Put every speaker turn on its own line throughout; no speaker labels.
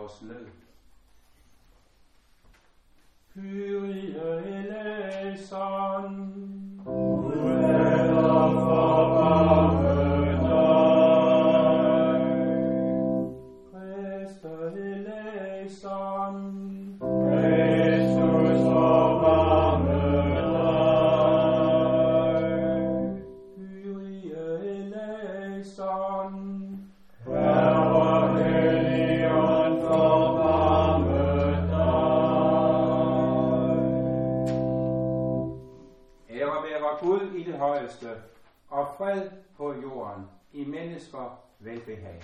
vores nød.
Kyrie eleison, Christe eleison, Christus forbarme dig. Kyrie eleison, Herre Helligånd forbarme dig.
Ære være Gud i det højeste, og fred på jorden, i mennesker velbehag.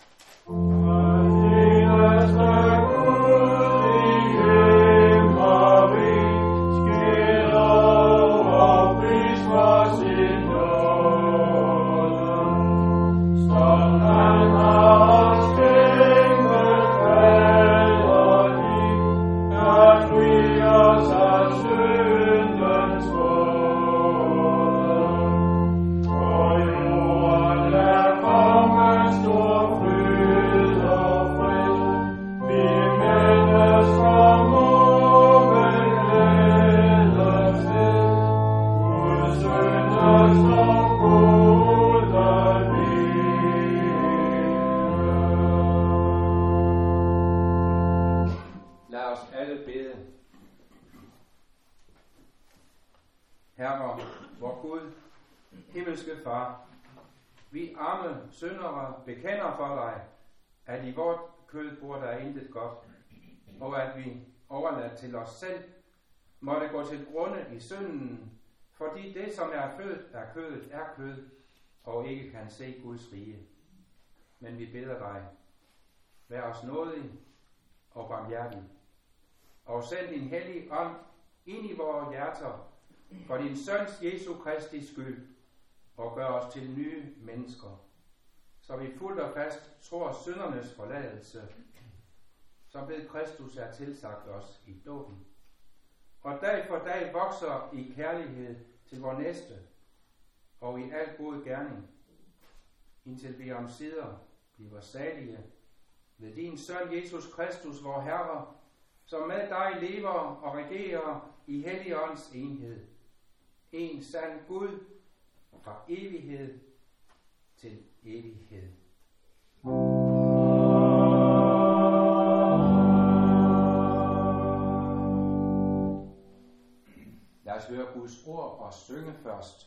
Herre, vor Gud, himmelske Far, vi arme syndere bekender for dig, at i vort kød bor der intet godt, og at vi overladt til os selv måtte gå til grunde i synden, fordi det, som er født af kødet, er kød, og ikke kan se Guds rige. Men vi beder dig, vær os nådig og barmhjertig, og send din hellige ånd ind i vores hjerter, for din søns Jesu Kristi skyld, og gør os til nye mennesker, så vi fuldt og fast tror syndernes forladelse, som ved Kristus er tilsagt os i dåben, og dag for dag vokser i kærlighed til vor næste, og i al god gerning, indtil vi omsider bliver salige ved din søn Jesus Kristus, vor Herre, som med dig lever og regerer i Helligåndens enhed, en sand Gud fra evighed til evighed. Lad os høre Guds ord og synge først.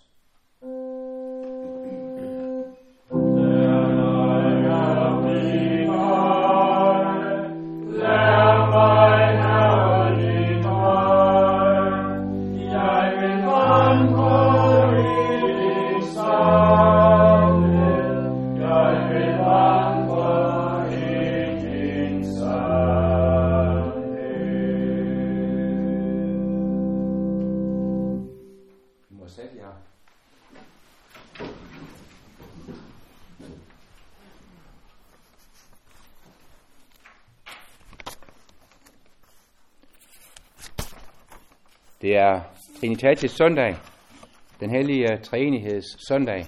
Det er Trinitatis søndag, den hellige treenigheds søndag.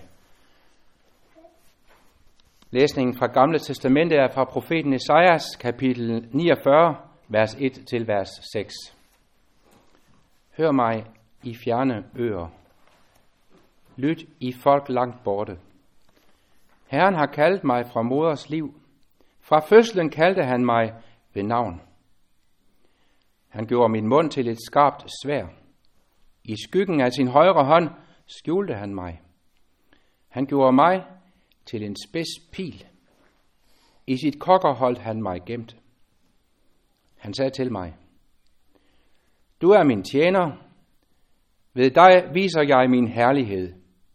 Læsningen fra Gamle Testamente er fra profeten Esajas, kapitel 49, vers 1 til vers 6. Hør mig i fjerne øer. Lyt i folk langt borte. Herren har kaldt mig fra moders liv. Fra fødslen kaldte han mig ved navn. Han gjorde min mund til et skarpt sværd. I skyggen af sin højre hånd skjulte han mig. Han gjorde mig til en spids pil. I sit kokker holdt han mig gemt. Han sagde til mig, du er min tjener. Ved dig viser jeg min herlighed.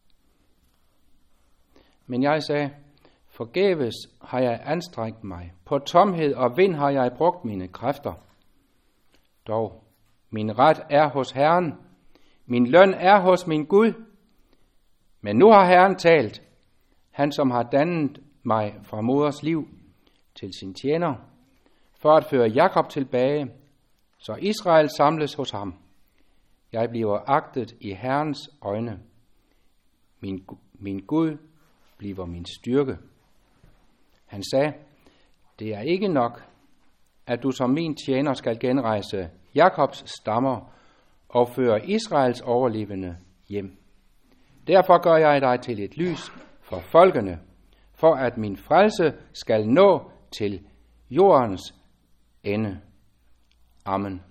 Men jeg sagde, forgæves har jeg anstrengt mig. På tomhed og vind har jeg brugt mine kræfter. Dog, min ret er hos Herren, min løn er hos min Gud. Men nu har Herren talt, han som har dannet mig fra moders liv til sin tjener, for at føre Jakob tilbage, så Israel samles hos ham. Jeg bliver agtet i Herrens øjne. Min Gud bliver min styrke. Han sagde, det er ikke nok, at du som min tjener skal genrejse Jakobs stammer og føre Israels overlevende hjem. Derfor gør jeg dig til et lys for folkene, for at min frelse skal nå til jordens ende. Amen.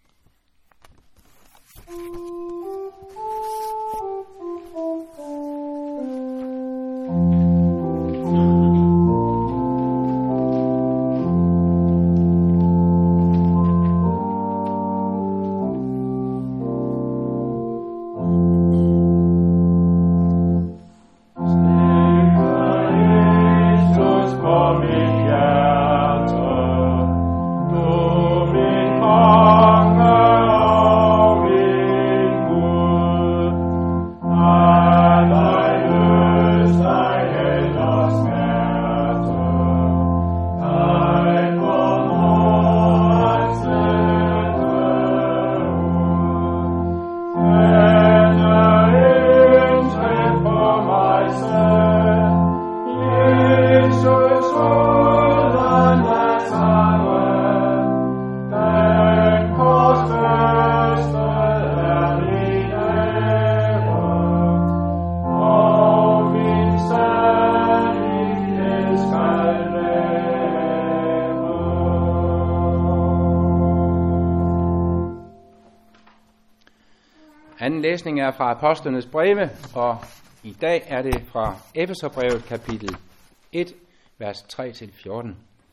Anden læsning er fra Apostlenes breve, og i dag er det fra Efeserbrevet kapitel 1, vers 3-14.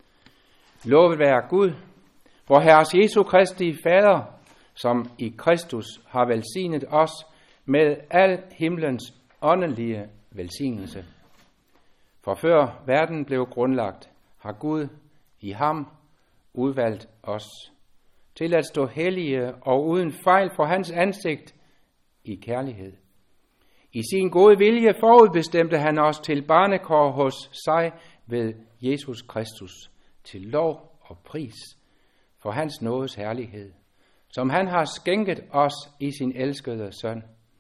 Lovet være Gud, vor Herres Jesu Kristi Fader, som i Kristus har velsignet os med al himlens åndelige velsignelse. For før verden blev grundlagt, har Gud i ham udvalgt os til at stå hellige og uden fejl for hans ansigt i kærlighed. I sin gode vilje forudbestemte han os til barnekår hos sig ved Jesus Kristus, til lov og pris for hans nådes herlighed, som han har skænket os i sin elskede søn.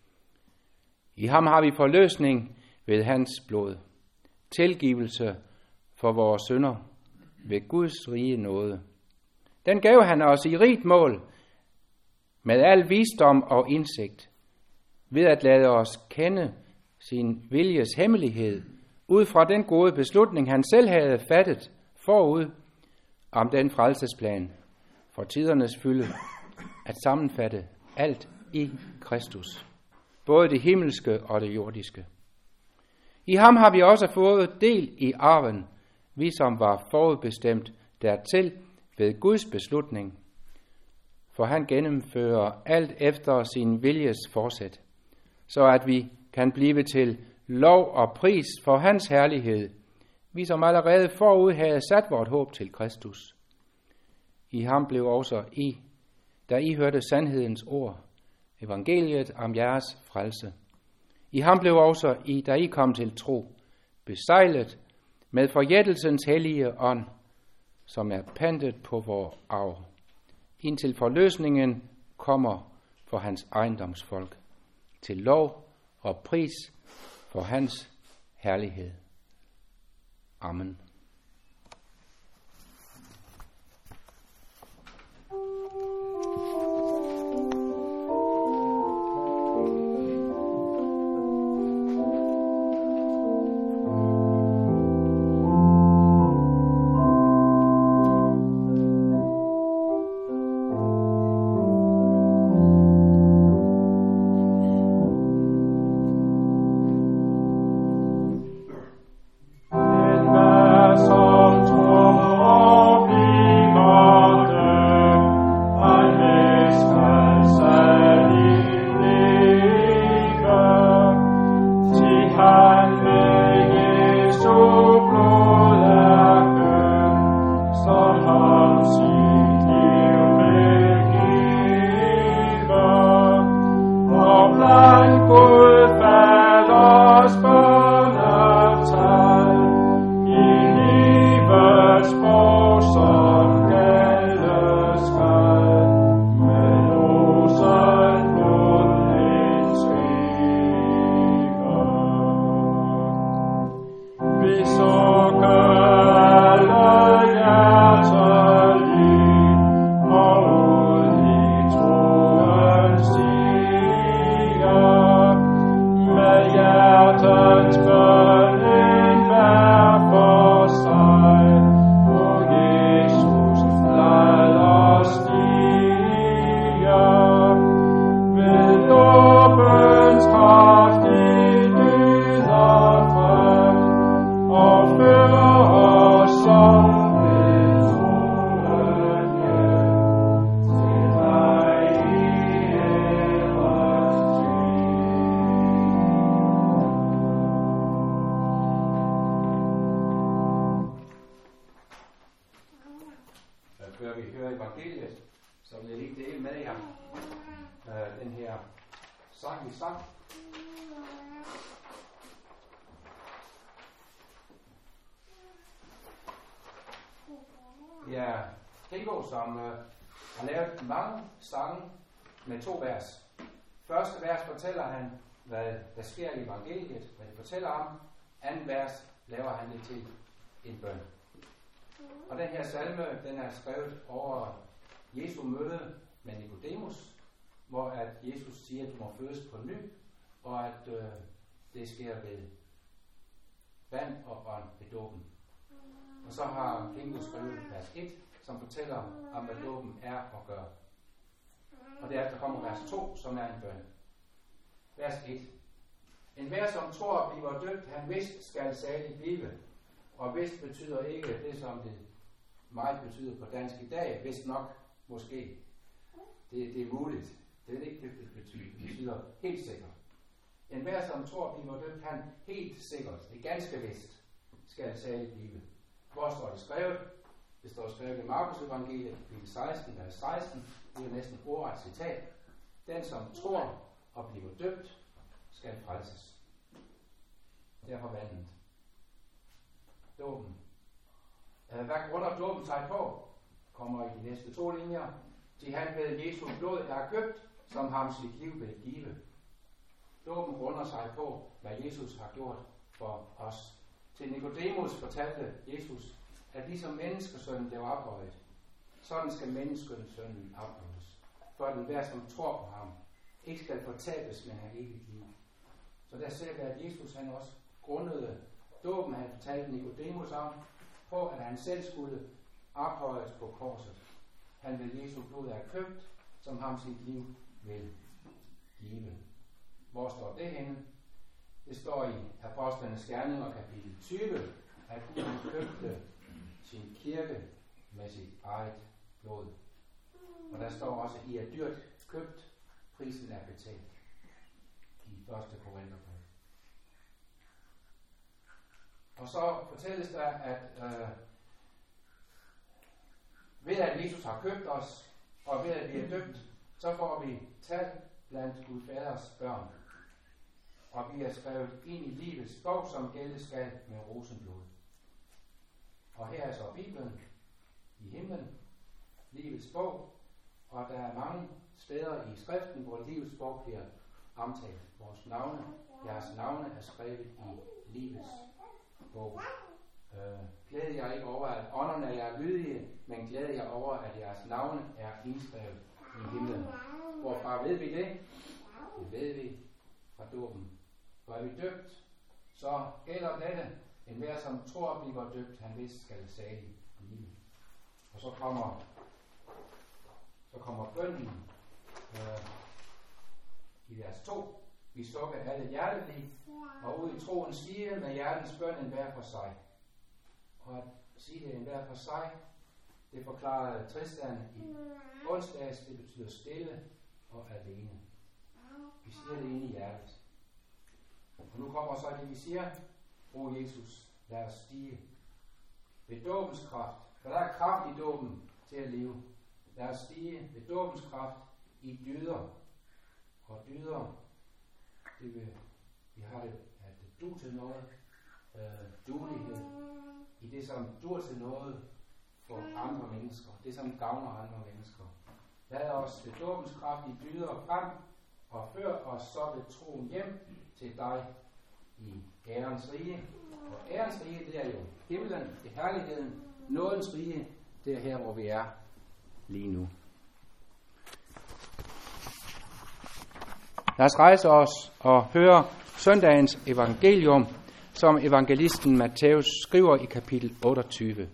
I ham har vi forløsning ved hans blod, tilgivelse for vores synder ved Guds rige nåde. Den gav han os i rigt mål med al visdom og indsigt, ved at lade os kende sin viljes hemmelighed, ud fra den gode beslutning, han selv havde fattet forud om den frelsesplan for tidernes fylde, at sammenfatte alt i Kristus, både det himmelske og det jordiske. I ham har vi også fået del i arven, vi som var forudbestemt dertil ved Guds beslutning, for han gennemfører alt efter sin viljes forsæt, så at vi kan blive til lov og pris for hans herlighed, vi som allerede forud havde sat vort håb til Kristus. I ham blev også da I hørte sandhedens ord, evangeliet om jeres frelse. I ham blev også da I kom til tro, besejlet med forjættelsens hellige ånd, som er pantet på vor arv, indtil forløsningen kommer for hans ejendomsfolk, til lov og pris for hans herlighed. Amen.
Vi så alle hjerter
vi hører evangeliet, så vil jeg lige dele med jer den her sang, vi sang. Ja, Hego, som har lavet mange sange med 2 vers. Første vers fortæller han, hvad der sker i evangeliet, hvad det fortæller om. Anden vers laver han det til en bøn. Og den her salme, den er skrevet over Jesu møde med Nikodemus, hvor at Jesus siger, at du må fødes på ny, og at det sker ved vand og ånd ved dåben. Og så har Kingo skrevet vers 1, som fortæller om, hvad dåben er og gør. Og derefter kommer vers 2, som er en bøn. Vers 1. En hver, som tror og bliver døbt, han vist skal salig blive. Og vist betyder ikke det, som det meget betyder på dansk i dag. Vist nok, måske. Det er muligt. Det er ikke det, det betyder. Det betyder helt sikkert. En hver, som tror og bliver døbt, han helt sikkert, det er ganske vist, skal salig blive. Hvor står det skrevet? Det står skrevet i Markus evangeliet, kapitel 16, vers 16. Det er næsten ordret citat. Den, som tror og bliver døbt, skal frelses. Derfor vandet. Dåben. Hvad grunder dåben sig på? Kommer i de næste 2 linjer. Til han ved Jesu blod er købt, som ham sit liv vil give. Dåben grunder sig på, hvad Jesus har gjort for os. Til Nikodemus fortalte Jesus, at ligesom menneskesønnen blev ophøjet, sådan skal menneskesønnen ophøjes, for at enhver, som tror på ham, ikke skal fortabes, men have evigt liv. Så der ser vi, at Jesus han også grundede dåben, han fortalte Nikodemus om, på at han selv skulle ophøjes på korset. Han ved Jesu blod er købt, som ham sit liv vil give. Hvor står det henne? Det står i Apostlenes Gerninger kapitel 20, at Gud købte sin kirke med sit eget blod. Og der står også, I er dyrt købt, prisen er betalt. I 1. Korintherbrev. Og så fortælles der, at ved at Jesus har købt os, og ved at vi er døbt, så får vi tal blandt Gud Faders børn. Og vi er skrevet ind i livets bog, som gælde skal med rosenblod. Og her er så Bibelen i himlen, livets bog, og der er mange steder i skriften, hvor livets bog bliver omtalt. Vores navne, jeres navne er skrevet i livets bog. Glæder jeg ikke over, at ånderne er jer lydige, men glæder jeg over, at jeres navne er indskrevet i himlen. Hvorfra ved vi det? Det ved vi fra dåben. For er vi døbt, så gælder dette. Enhver, som tror og bliver døbt, han vist skal salig blive. Og så kommer bønnen i vers 2. Vi sukker alle hjerteligt, og ud i troen sige med hjertens bøn enhver for sig. Og at sige det enhver for sig, det forklarede Tristan i onsdags, det betyder stille og alene. Vi siger det inde i hjertet. Og nu kommer så det, vi siger, o Jesus, lad os stige ved dåbens kraft, for der er kraft i dåben til at leve. Lad os stige ved dåbens kraft i dyder. Og dyder, det vil, vi har det, at det du til noget, duelighed, i det som dur til noget for andre mennesker, det som gavner andre mennesker. Lad os ved dåbens kraft i dyder frem, og før os så ved troen hjem til dig i ærens rige. Og ærens rige, det er jo himlen, det er herligheden, nådens rige, det er her, hvor vi er lige nu. Lad os rejse os og høre søndagens evangelium, som evangelisten Matthæus skriver i kapitel 28.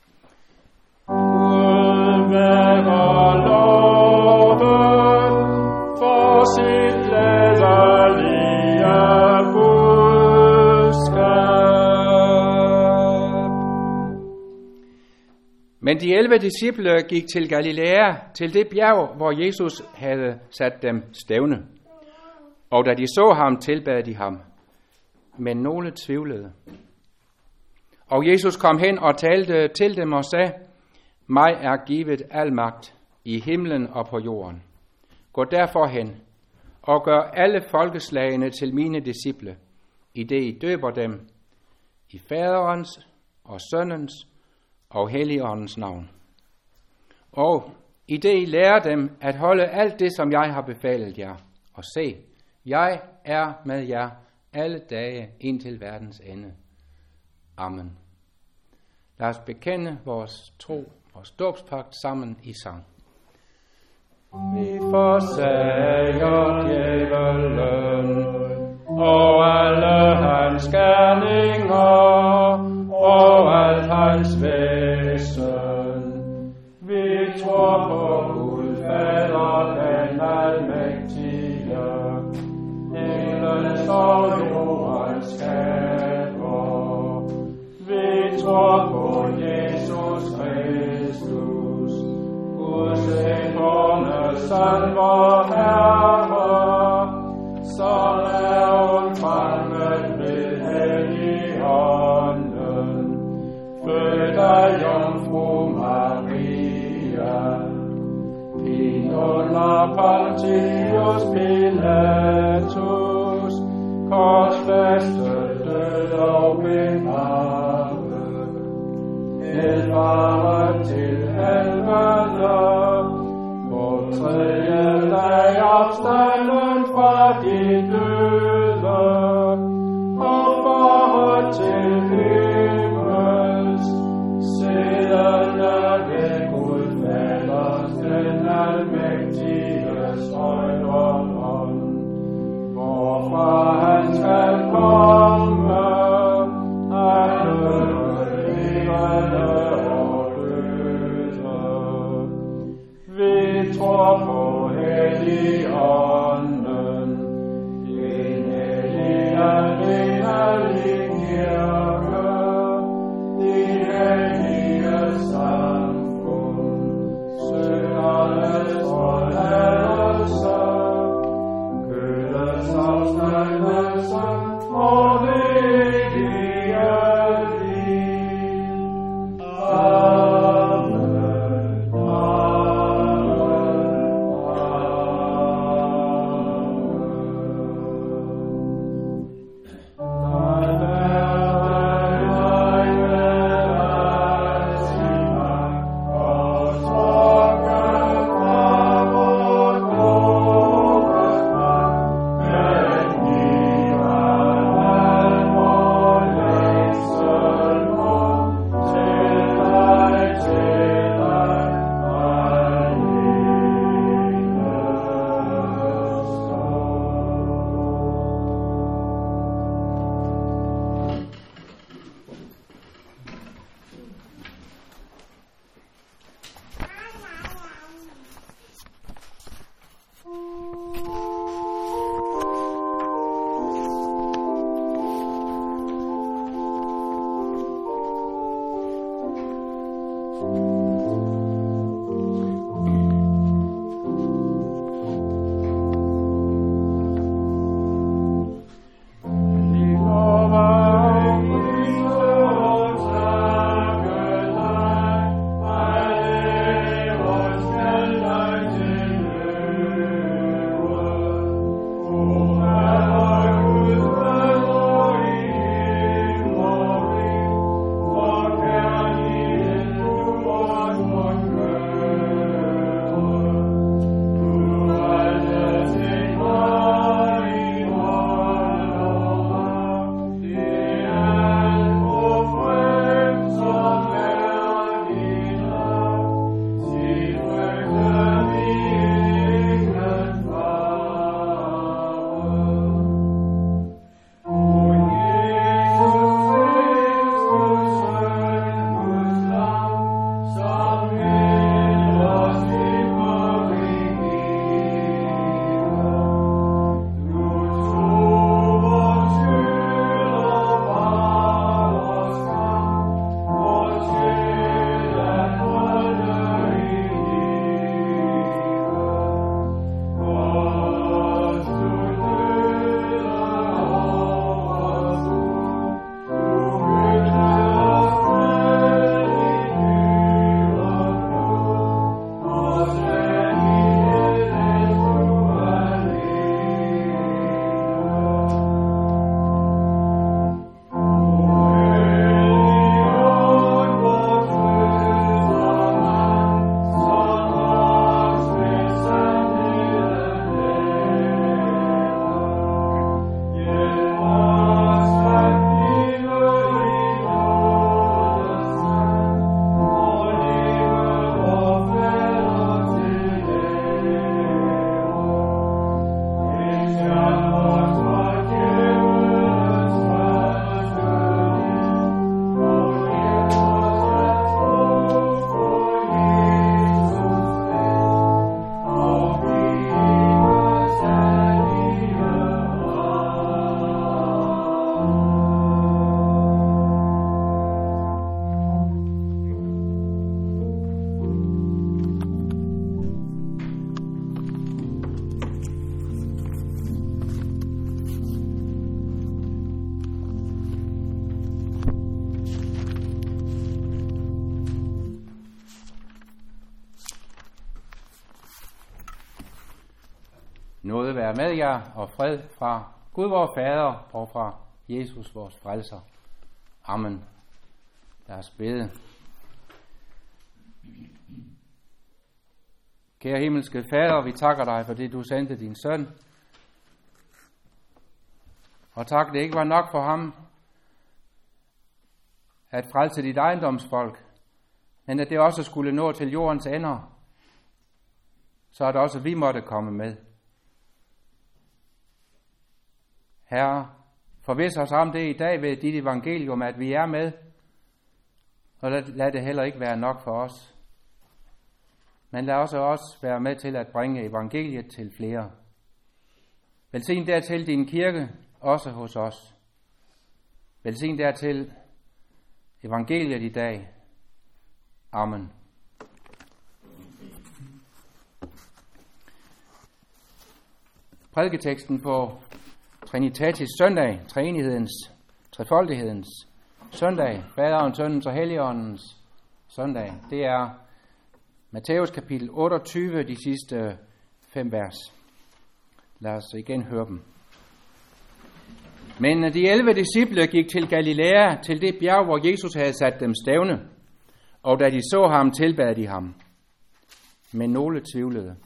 Men de 11 disciple gik til Galilea, til det bjerg, hvor Jesus havde sat dem stævne. Og da de så ham, tilbad de ham. Men nogle tvivlede. Og Jesus kom hen og talte til dem og sagde, mig er givet al magt i himlen og på jorden. Gå derfor hen og gør alle folkeslagene til mine disciple, i det I døber dem i Faderens og Sønnens og Helligåndens navn. Og i det I lærer dem at holde alt det, som jeg har befalet jer. Og se, jeg er med jer alle dage indtil verdens ende. Amen. Lad os bekende vores tro, vores dåbspagt sammen i sang. Vi forsager djævelen og alle hans gerninger og alt hans væsen. Vi tror på Gud Fader, den almægtige, himlens og jordens skaber. Vi tror på Jesus Kristus, Guds enbårne Søn, vor Herre, som er undfanget ved Helligånden, født af Jomfru Maria, pint under Pontius Pilatus, korsfæstet, død og begravet, helfaret til helvede, på tredje dag opstanden fra de døde, og faret til himmels, siddende ved Gud Faders den almægtiges højre hånd, hvorfra han skal komme, at døde levende og døde. Vi tror på Helligånden, en hellig kirke, de hellige samfund, syndernes forladelse, kødets afstandelse og det evige liv. Amen. Nåde være med jer og fred fra Gud vor Fader og fra Jesus vores frelser. Amen. Lad os bede. Kære himmelske Fader, vi takker dig, fordi du sendte din søn. Og tak, det ikke var nok for ham at frelse dit ejendomsfolk, men at det også skulle nå til jordens ender, så at også vi måtte komme med. Herre, forvis os om det i dag ved dit evangelium, at vi er med, og lad det heller ikke være nok for os. Men lad også være med til at bringe evangeliet til flere. Velsign dertil din kirke, også hos os. Velsign dertil evangeliet i dag. Amen. Prædiketeksten på Trinitatis søndag, treenighedens, trefoldighedens søndag, Faderens, Søndens og Helligåndens søndag, det er Matthæus kapitel 28, de sidste 5 vers. Lad os igen høre dem. Men de 11 disciple gik til Galilea, til det bjerg, hvor Jesus havde sat dem stævne, og da de så ham, tilbad de ham. Men nogle tvivlede.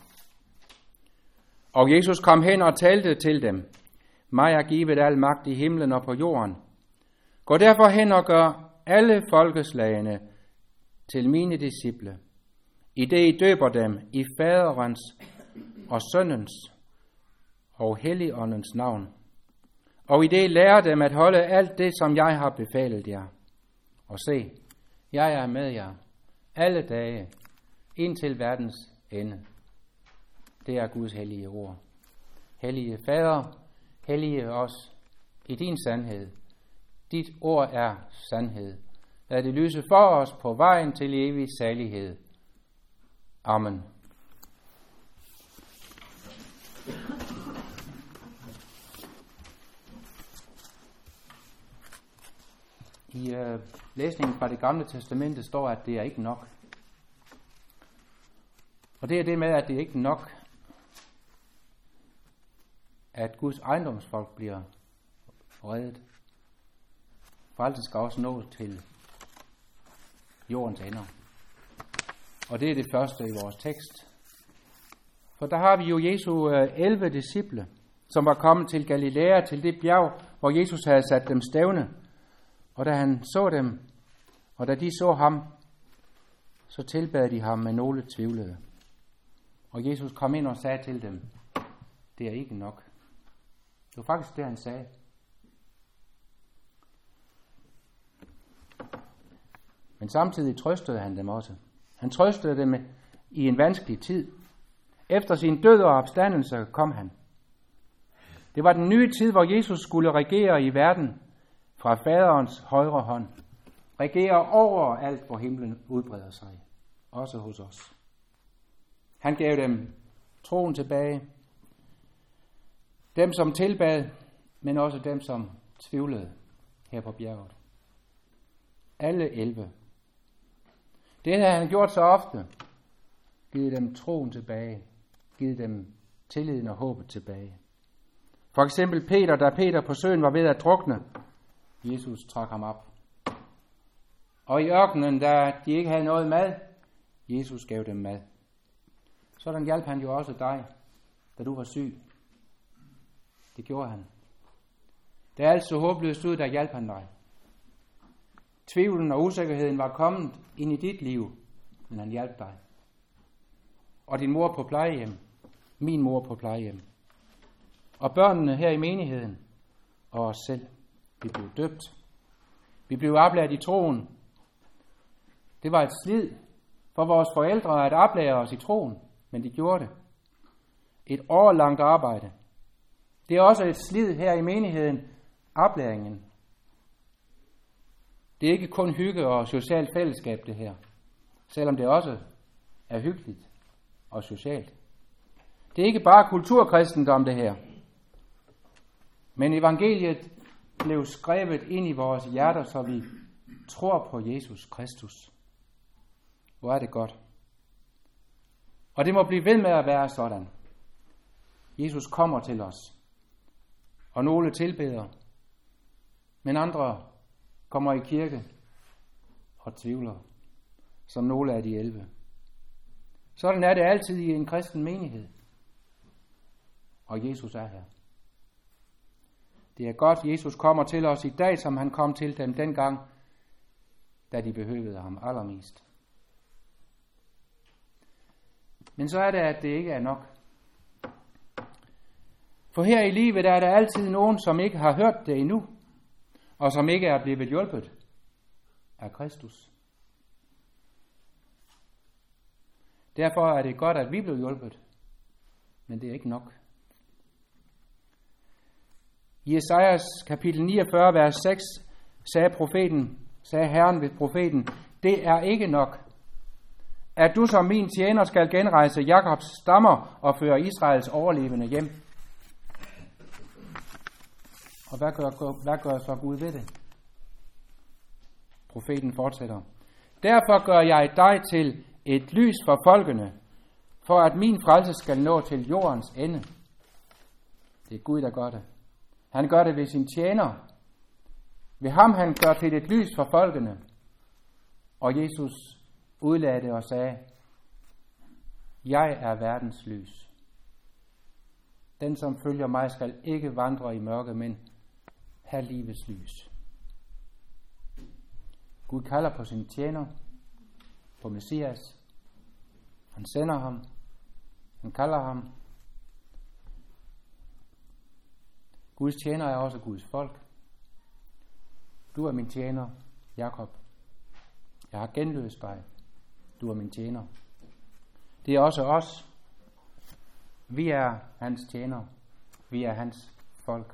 Og Jesus kom hen og talte til dem. Mig er givet al magt i himlen og på jorden. Gå derfor hen og gør alle folkeslagene til mine disciple, i det I døber dem i Faderens og Søndens og Helligåndens navn, og i det I lærer dem at holde alt det, som jeg har befalet jer. Og se, jeg er med jer alle dage indtil verdens ende. Det er Guds hellige ord. Hellige Fader, hellige os i din sandhed. Dit ord er sandhed. Lad det lyse for os på vejen til evig salighed. Amen. I læsningen fra det gamle testamente står, at det er ikke nok. Og det er det med, at det er ikke nok, at Guds ejendomsfolk bliver reddet. Frelsen skal også nå til jordens ender. Og det er det første i vores tekst. For der har vi jo Jesu 11 disciple, som var kommet til Galilea, til det bjerg, hvor Jesus havde sat dem stævne. Og da han så dem, og da de så ham, så tilbad de ham, med nogle tvivlede. Og Jesus kom ind og sagde til dem, det er ikke nok. Det var faktisk det, han sagde. Men samtidig trøstede han dem også. Han trøstede dem i en vanskelig tid. Efter sin død og opstandelse kom han. Det var den nye tid, hvor Jesus skulle regere i verden fra Faderens højre hånd. Regere over alt, hvor himlen udbreder sig. Også hos os. Han gav dem troen tilbage. Dem, som tilbad, men også dem, som tvivlede her på bjerget. Alle 11. Det havde han gjort så ofte. Givet dem troen tilbage. Givet dem tilliden og håbet tilbage. For eksempel Peter, da Peter på søen var ved at drukne. Jesus trak ham op. Og i ørkenen, da de ikke havde noget mad, Jesus gav dem mad. Sådan hjalp han jo også dig, da du var syg. Det gjorde han. Da alt så håbløst ud, der hjalp han dig. Tvivlen og usikkerheden var kommet ind i dit liv, men han hjalp dig. Og din mor på plejehjem, min mor på plejehjem. Og børnene her i menigheden, og os selv. Vi blev døbt. Vi blev oplært i troen. Det var et slid for vores forældre at oplære os i troen, men de gjorde det. Et årlangt arbejde. Det er også et slid her i menigheden, oplæringen. Det er ikke kun hygge og socialt fællesskab det her, selvom det også er hyggeligt og socialt. Det er ikke bare kulturkristendom det her, men evangeliet blev skrevet ind i vores hjerter, så vi tror på Jesus Kristus. Hvor er det godt. Og det må blive ved med at være sådan. Jesus kommer til os, og nogle tilbeder, men andre kommer i kirke og tvivler, som nogle af de 11. Sådan er det altid i en kristen menighed, og Jesus er her. Det er godt, Jesus kommer til os i dag, som han kom til dem dengang, da de behøvede ham allermest. Men så er det, at det ikke er nok. For her i livet er der altid nogen, som ikke har hørt det endnu, og som ikke er blevet hjulpet af Kristus. Derfor er det godt, at vi blev hjulpet, men det er ikke nok. I Esajas kapitel 49, vers 6, sagde Herren ved profeten, det er ikke nok, at du som min tjener skal genrejse Jakobs stammer og føre Israels overlevende hjem. Og hvad gør så Gud ved det? Profeten fortsætter. Derfor gør jeg dig til et lys for folkene, for at min frelse skal nå til jordens ende. Det er Gud, der gør det. Han gør det ved sin tjener. Ved ham han gør til et lys for folkene. Og Jesus udlagde det og sagde, jeg er verdens lys. Den, som følger mig, skal ikke vandre i mørke, men have livets lys. Gud kalder på sin tjener, på Messias. Han sender ham. Han kalder ham. Guds tjener er også Guds folk. Du er min tjener, Jakob. Jeg har genløst dig. Du er min tjener. Det er også os. Vi er hans tjener. Vi er hans folk.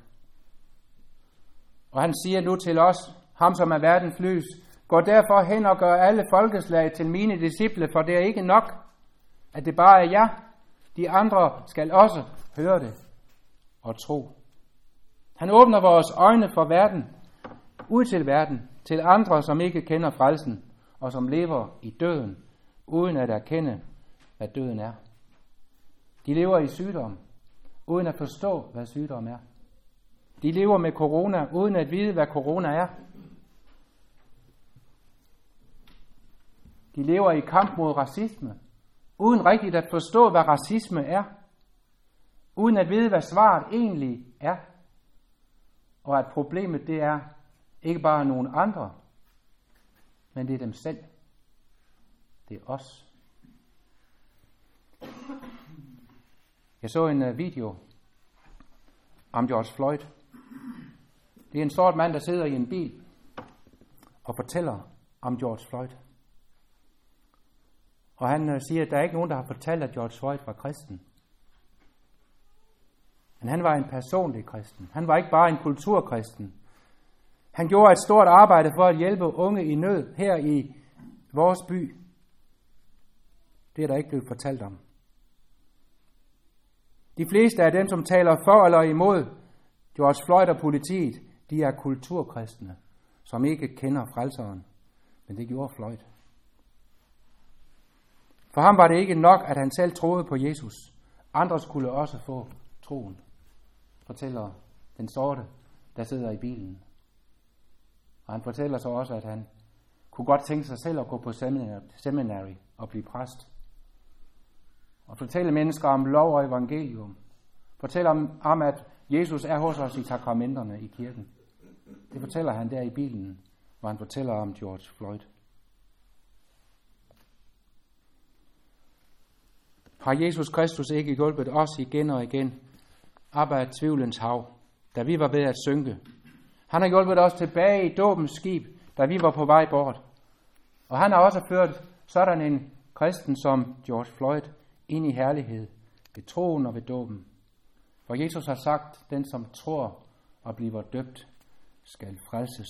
Og han siger nu til os, ham som er verdens lys, gå derfor hen og gør alle folkeslag til mine disciple, for det er ikke nok, at det bare er jer. De andre skal også høre det og tro. Han åbner vores øjne for verden, ud til verden, til andre, som ikke kender frelsen, og som lever i døden, uden at erkende, hvad døden er. De lever i sygdom, uden at forstå, hvad sygdom er. De lever med corona, uden at vide, hvad corona er. De lever i kamp mod racisme, uden rigtigt at forstå, hvad racisme er. Uden at vide, hvad svaret egentlig er. Og at problemet det er ikke bare nogen andre, men det er dem selv. Det er os. Jeg så en video om George Floyd. Det er en sort mand, der sidder i en bil og fortæller om George Floyd. Og han siger, at der er ikke nogen, der har fortalt, at George Floyd var kristen. Men han var en personlig kristen. Han var ikke bare en kulturkristen. Han gjorde et stort arbejde for at hjælpe unge i nød her i vores by. Det er der ikke blevet fortalt om. De fleste af dem, som taler for eller imod George Floyd og politiet, de er kulturkristne, som ikke kender frelseren. Men det gjorde Floyd. For ham var det ikke nok, at han selv troede på Jesus. Andre skulle også få troen, fortæller den sorte, der sidder i bilen. Og han fortæller så også, at han kunne godt tænke sig selv at gå på seminary og blive præst. Og fortælle mennesker om lov og evangelium. Fortæller om, at Jesus er hos os i sakramenterne i kirken. Det fortæller han der i bilen, hvor han fortæller om George Floyd. Har Jesus Kristus ikke hjulpet os igen og igen op ad tvivlens hav, da vi var ved at synke? Han har hjulpet os tilbage i dåbens skib, da vi var på vej bort. Og han har også ført sådan en kristen som George Floyd ind i herlighed, ved troen og ved dåben. For Jesus har sagt, den som tror og bliver døbt, skal frelses.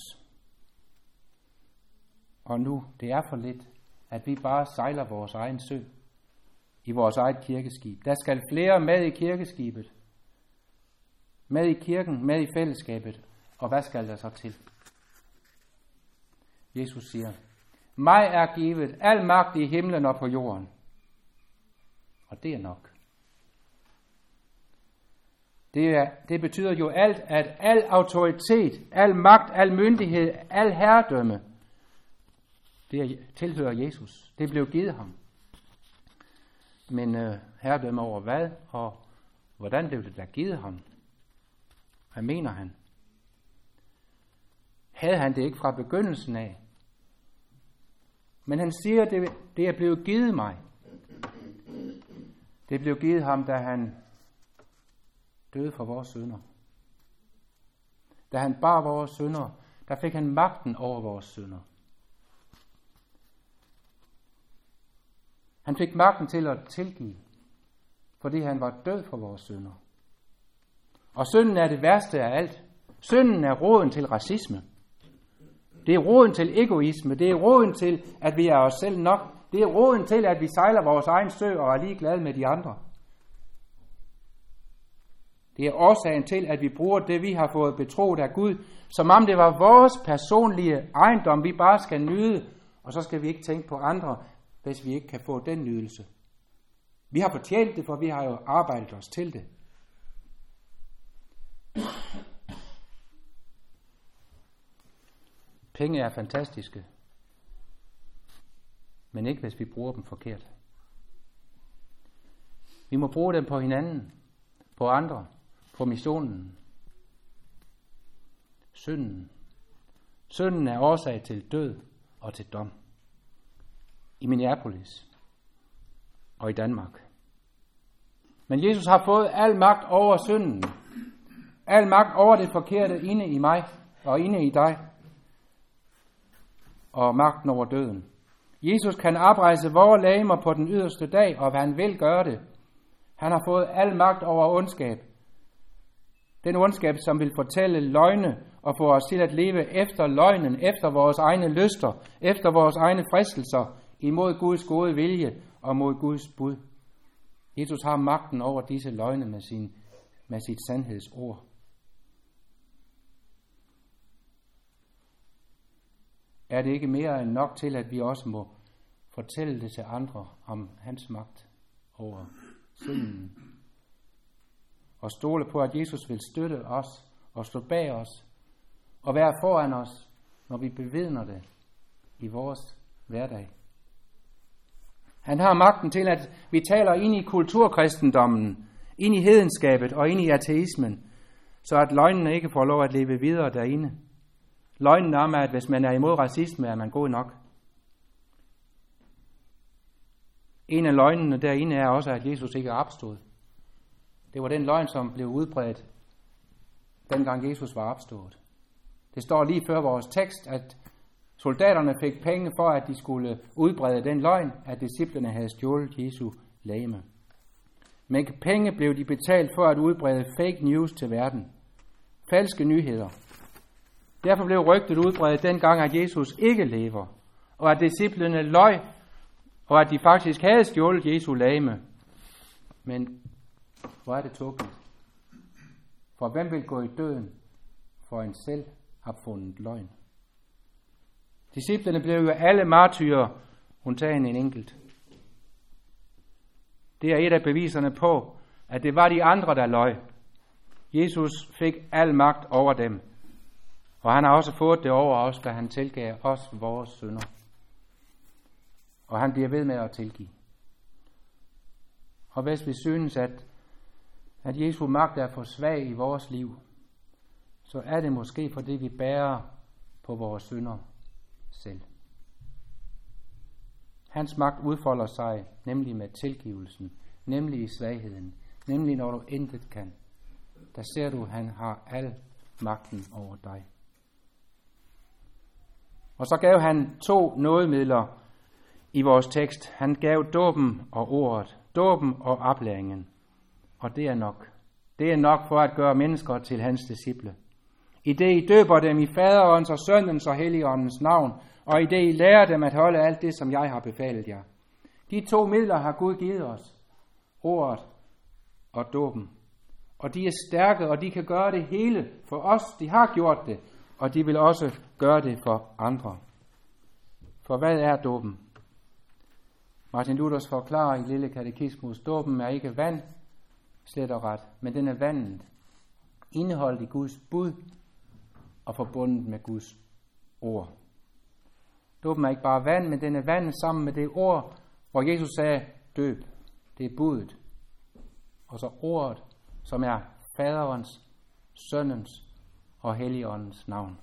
Og nu, det er for lidt, at vi bare sejler vores egen sø i vores eget kirkeskib. Der skal flere med i kirkeskibet, med i kirken, med i fællesskabet. Og hvad skal der så til? Jesus siger, mig er givet al magt i himlen og på jorden. Og det er nok. Det betyder jo alt, at al autoritet, al magt, al myndighed, al herredømme, det tilhører Jesus. Det blev givet ham. Men herredømme over hvad, og hvordan blev det der givet ham? Hvad mener han? Havde han det ikke fra begyndelsen af? Men han siger, at det er blevet givet mig. Det blev givet ham, da han døde for vores synder. Da han bar vores synder, der fik han magten over vores synder. Han fik magten til at tilgive, fordi han var død for vores synder. Og synden er det værste af alt. Synden er roden til racisme. Det er roden til egoisme. Det er roden til, at vi er os selv nok. Det er roden til, at vi sejler vores egen sø og er ligeglade med de andre. Det er årsagen til, at vi bruger det, vi har fået betroet af Gud, som om det var vores personlige ejendom, vi bare skal nyde, og så skal vi ikke tænke på andre, hvis vi ikke kan få den nydelse. Vi har fortjent det, for vi har jo arbejdet os til det. Penge er fantastiske, men ikke hvis vi bruger dem forkert. Vi må bruge dem på hinanden, på andre, på missionen. Synden. Synden er årsag til død og til dom. I Minneapolis og i Danmark. Men Jesus har fået al magt over synden. Al magt over det forkerte inde i mig og inde i dig. Og magten over døden. Jesus kan oprejse vores legemer på den yderste dag, og han vil gøre det. Han har fået al magt over ondskab. Den ondskab, som vil fortælle løgne og få os til at leve efter løgnen, efter vores egne lyster, efter vores egne fristelser, imod Guds gode vilje og mod Guds bud. Jesus har magten over disse løgne med sit sandhedsord. Er det ikke mere end nok til, at vi også må fortælle det til andre om hans magt over synden? Og stole på, at Jesus vil støtte os og stå bag os og være foran os, når vi bevidner det i vores hverdag. Han har magten til, at vi taler ind i kulturkristendommen, ind i hedenskabet og ind i ateismen, så at løgnene ikke får lov at leve videre derinde. Løgnen om, at hvis man er imod racisme, er man god nok. En af løgnene derinde er også, at Jesus ikke er opstået. Det var den løgn, som blev udbredt, dengang Jesus var opstået. Det står lige før vores tekst, at soldaterne fik penge for, at de skulle udbrede den løgn, at disciplene havde stjålet Jesu legeme. Med penge blev de betalt for at udbrede fake news til verden. Falske nyheder. Derfor blev rygtet udbredt dengang, at Jesus ikke lever, og at disciplene løj, og at de faktisk havde stjålet Jesu legeme. Men hvor er det tåbeligt? For hvem vil gå i døden for en selv opfundet løgn? Disciplene blev jo alle martyrer, undtagen en enkelt. Det er et af beviserne på, at det var de andre, der løj. Jesus fik al magt over dem, og han har også fået det over os, da han tilgav os vores synder. Og han bliver ved med at tilgive. Og hvis vi synes, at Jesu magt er for svag i vores liv, så er det måske fordi vi bærer på vores synder selv. Hans magt udfolder sig nemlig med tilgivelsen, nemlig i svagheden, nemlig når du intet kan. Der ser du, at han har al magten over dig. Og så gav han 2 nådemidler i vores tekst. Han gav dåben og ordet, dåben og oplæringen. Og det er nok. Det er nok for at gøre mennesker til hans disciple. I det I døber dem i Faderens og Søndens og Helligåndens navn, og i det I lærer dem at holde alt det, som jeg har befalet jer. De 2 midler har Gud givet os. Ordet og dåben. Og de er stærke, og de kan gøre det hele for os. De har gjort det, og de vil også gøre det for andre. For hvad er dåben? Martin Luthers forklarer i Lille Katekismus, dåben er ikke vand, slet og ret, men den er vandet, indeholdt i Guds bud og forbundet med Guds ord. Dåben er ikke bare vand, men den er vand sammen med det ord, hvor Jesus sagde, døb. Det er budet. Og så ordet, som er Faderens, Sønnens og Helligåndens navn.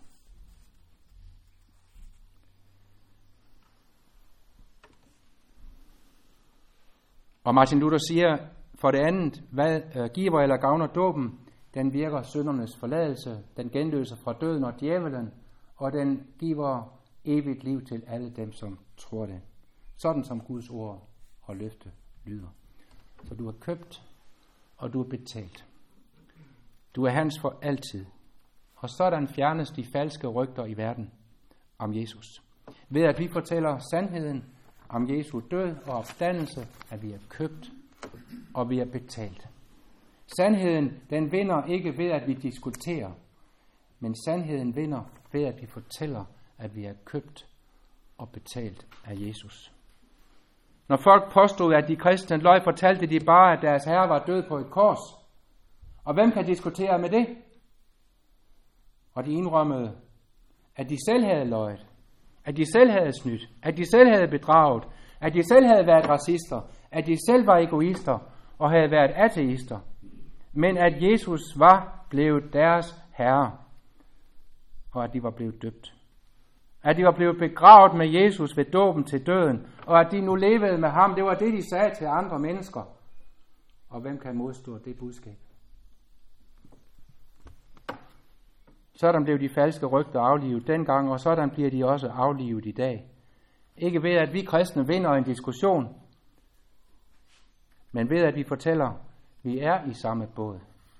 Og Martin Luther siger for det andet, hvad giver eller gavner dåben? Den virker syndernes forladelse, den genløser fra døden og djævelen, og den giver evigt liv til alle dem, som tror det. Sådan som Guds ord og løfte lyder. Så du er købt, og du er betalt. Du er hans for altid. Og sådan fjernes de falske rygter i verden om Jesus. Ved at vi fortæller sandheden om Jesu død og opstandelse, at vi er købt, og vi er betalt. Sandheden, den vinder ikke ved, at vi diskuterer, men sandheden vinder ved, at vi fortæller, at vi er købt og betalt af Jesus. Når folk påstod, at de kristne løg, fortalte de bare, at deres herre var død på et kors. Og hvem kan diskutere med det? Og de indrømmede, at de selv havde løjet, at de selv havde snydt, at de selv havde bedraget, at de selv havde været racister, at de selv var egoister og havde været ateister, men at Jesus var blevet deres herre, og at de var blevet døbt. At de var blevet begravet med Jesus ved dåben til døden, og at de nu levede med ham, det var det, de sagde til andre mennesker. Og hvem kan modstå det budskab? Sådan blev de falske rygter aflivet dengang, og sådan bliver de også aflivet i dag. Ikke ved, at vi kristne vinder en diskussion, men ved, at vi fortæller, at vi er i samme båd.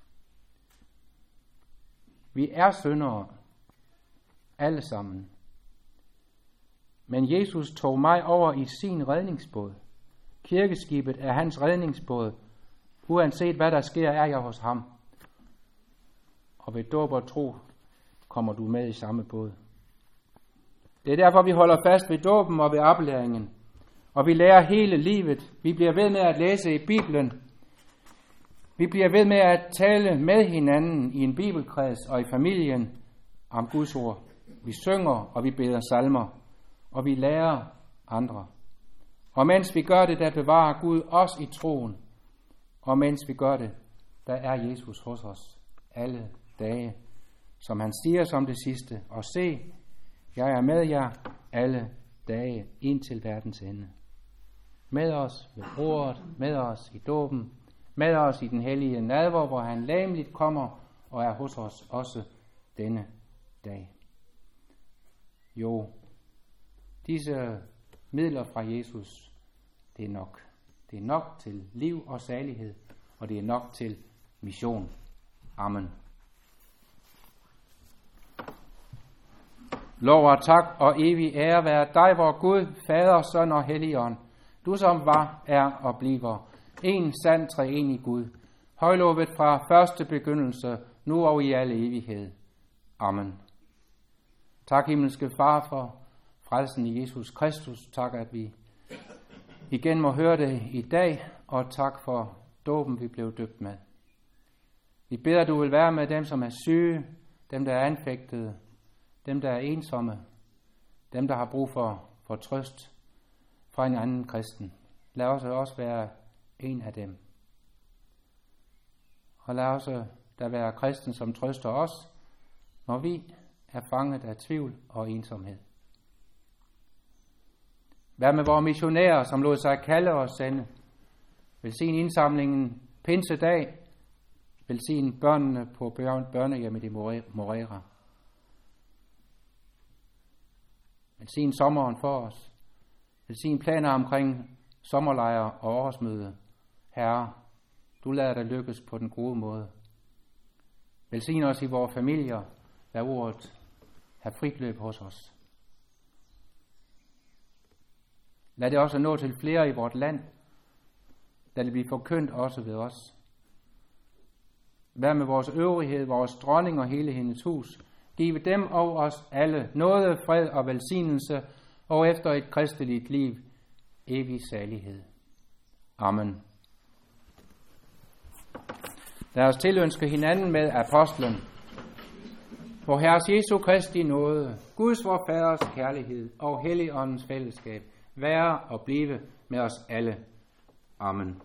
Vi er syndere, alle sammen. Men Jesus tog mig over i sin redningsbåd. Kirkeskibet er hans redningsbåd. Uanset hvad der sker, er jeg hos ham. Og ved dåb og tro kommer du med i samme båd. Det er derfor, vi holder fast ved dåben og ved oplæringen. Og vi lærer hele livet. Vi bliver ved med at læse i Bibelen. Vi bliver ved med at tale med hinanden i en bibelkreds og i familien om Guds ord. Vi synger, og vi beder salmer, og vi lærer andre. Og mens vi gør det, der bevarer Gud os i troen. Og mens vi gør det, der er Jesus hos os alle dage. Som han siger som det sidste, og se, jeg er med jer alle dage indtil verdens ende. Med os ved ordet, med os i dåben, med os i den hellige nadver, hvor han legemligt kommer og er hos os også denne dag. Jo, disse midler fra Jesus, det er nok. Det er nok til liv og salighed, og det er nok til mission. Amen. Lov og tak og evig ære være dig, vor Gud, Fader, Søn og Helligånd, du som var, er og bliver en sand treenig Gud, højlovet fra første begyndelse, nu og i alle evighed. Amen. Tak, himmelske Far, for frelsen i Jesus Kristus. Tak, at vi igen må høre det i dag, og tak for dåben, vi blev døbt med. Vi beder, at du vil være med dem, som er syge, dem, der er anfægtede, dem, der er ensomme, dem, der har brug for trøst fra en anden kristen. Lad os også være en af dem. Og lad os der være kristen, som trøster os, når vi er fanget af tvivl og ensomhed. Vær med vores missionærer, som lod sig kalde og sende. Velsign indsamlingen pinsedag. Velsign børnene på børnehjemmet i Morera. Velsign sommeren for os. Velsign planer omkring sommerlejre og årsmøde. Herre, du lader det lykkes på den gode måde. Velsign os i vores familier, lad ordet have frit løb hos os. Lad det også nå til flere i vort land. Lad det blive forkyndt også ved os. Vær med vores øvrighed, vores dronning og hele hendes hus. Give dem og os alle nåde, fred og velsignelse, og efter et kristeligt liv, evig salighed. Amen. Lad os tilønske hinanden med apostlen. Vor Herres Jesu Kristi nåde, Guds vor Faders kærlighed og Helligåndens fællesskab være og blive med os alle. Amen.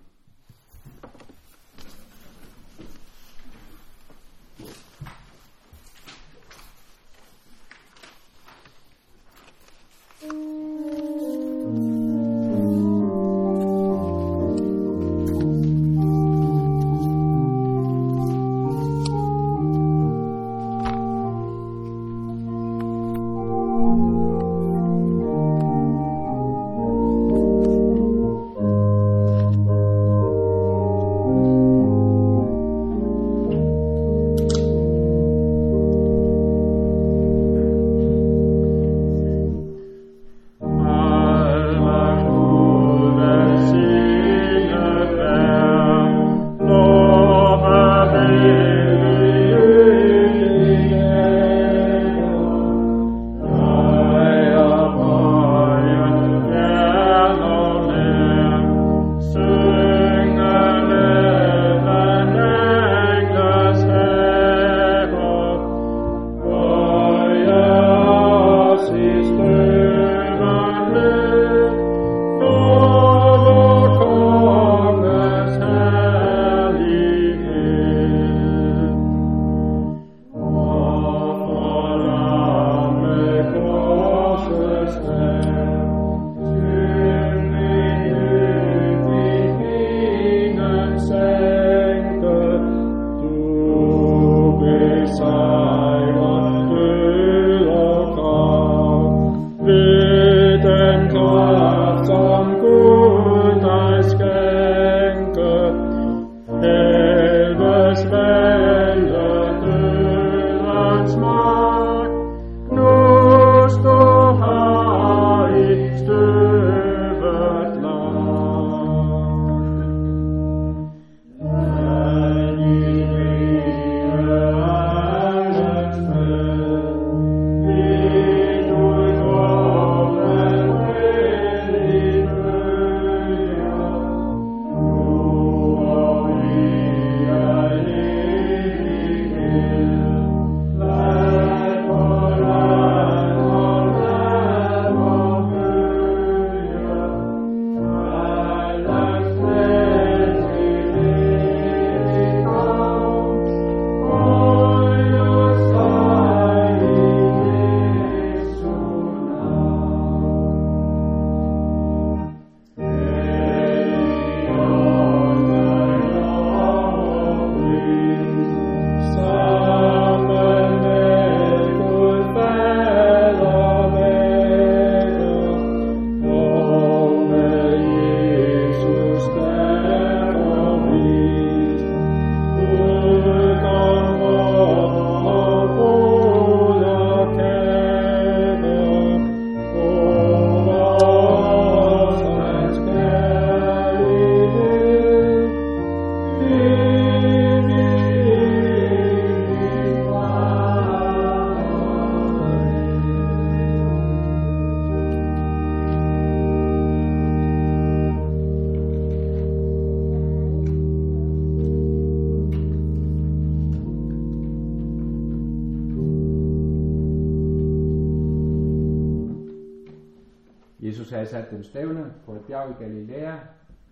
Jesus havde sat dem stævne på et bjerg i Galilea,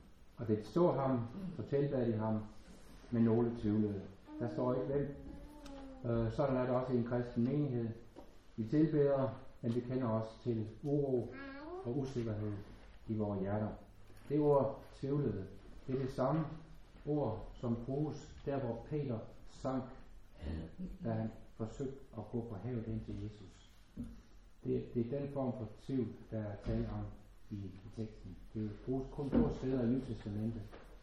og det så ham, så tilbad de ham, men nogle tvivlede. Der står ikke hvem. Sådan er det også i en kristen menighed. Vi tilbeder, men vi kender os til uro og usikkerhed i vores hjerter. Det ord tvivlede, det er det samme ord, som bruges der, hvor Peter sank, da han forsøgte at gå på havet ind til Jesus. Det er den form for tvivl, der er tale om i teksten. Det bruges kun to steder i Nye Testamentet.